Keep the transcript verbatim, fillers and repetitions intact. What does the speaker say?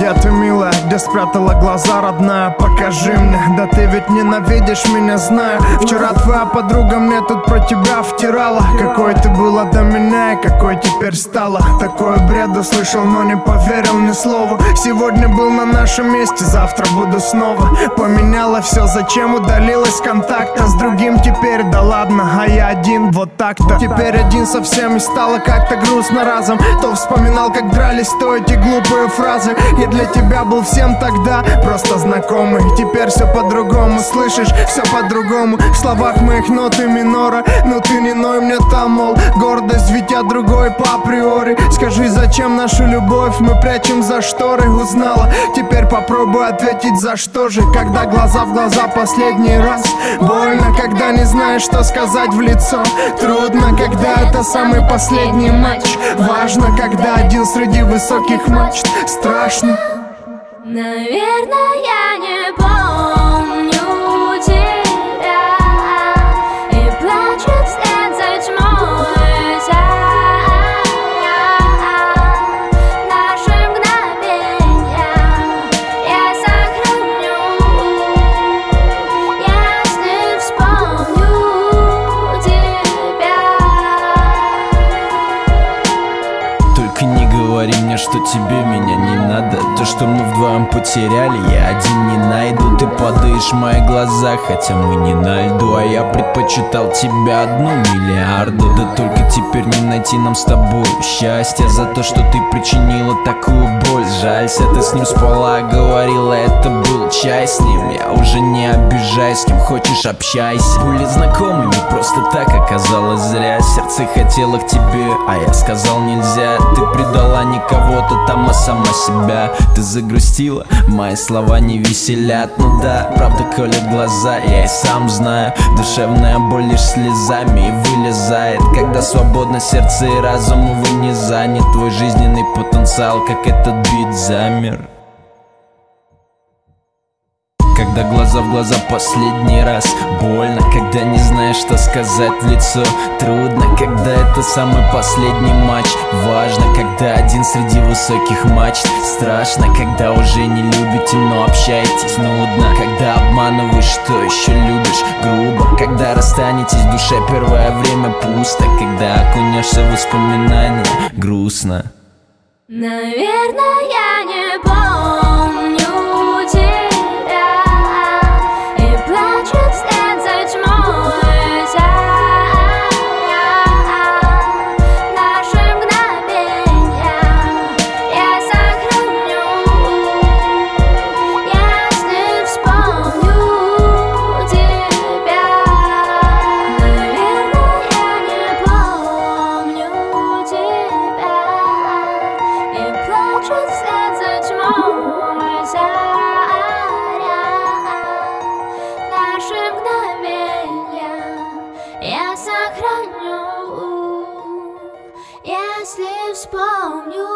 Где ты, милая, где спрятала глаза, родная? Покажи мне, да ты ведь ненавидишь меня, знаю. Вчера твоя подруга мне тут про тебя втирала. Какой ты была до меня и какой теперь стала. Такое бреду слышал, но не поверил ни слову. Сегодня был на нашем месте, завтра буду снова. Поменяла все, зачем удалилась с контакта. С другим теперь, да ладно, а я один, вот так-то. Теперь один совсем и стало как-то грустно разом. То вспоминал, как дрались, то эти глупые фразы. Я для тебя был всем тогда просто знакомый. Теперь все по-другому, слышишь, все по-другому. В словах моих ноты минора. Ну ты не ной мне там, мол, гордость, ведь я другой по априори. Скажи, зачем нашу любовь мы прячем за шторы? Узнала, теперь попробуй ответить, за что же. Когда глаза в глаза последний раз. Больно, когда не знаешь, что сказать в лицо. Трудно, когда это самый последний матч. Важно, когда один среди высоких мачт. Страшно. Наверное, я не помню тебя, и плачет вслед за тьмой заря. Наши мгновения я сохраню, если вспомню тебя. Только не говори мне, что тебе меня не надо. То, что мы вдвоем потеряли, я один не найду. Ты падаешь в мои глаза, хотя мы не на льду. А я предпочитал тебя одну миллиарду. Да только теперь не найти нам с тобой счастья. За то, что ты причинила такую боль. Жалься, ты с ним спала, говорила, это был чай с ним. Я уже не обижаюсь, с кем хочешь общайся. Были знакомыми, просто так оказалось зря. Сердце хотело к тебе, а я сказал нельзя. Ты предала не кого-то там, а сама себя. Ты загрустила, мои слова не веселят. Ну да, правда колет глаза, я и сам знаю. Душевная боль лишь слезами и вылезает, когда свободно сердце и разум, увы, не занят. Твой жизненный потенциал, как этот бит, замер. Когда глаза в глаза последний раз. Больно, когда не знаешь, что сказать в лицо. Трудно, когда это самый последний матч. Важно, когда один среди высоких мачт. Страшно, когда уже не любите, но общаетесь нудно. Когда обманываешь, что еще любишь грубо. Когда расстанетесь в душе, первое время пусто. Когда окунешься в воспоминания, грустно. Наверное, я не помню тебя, и плачет вслед за тьмой заря. Наши мгновения я сохраню, если вспомню тебя. Наверное, я не помню тебя, и плачет вслед за тьмой заря. Наши мгновения я сохраню, если вспомню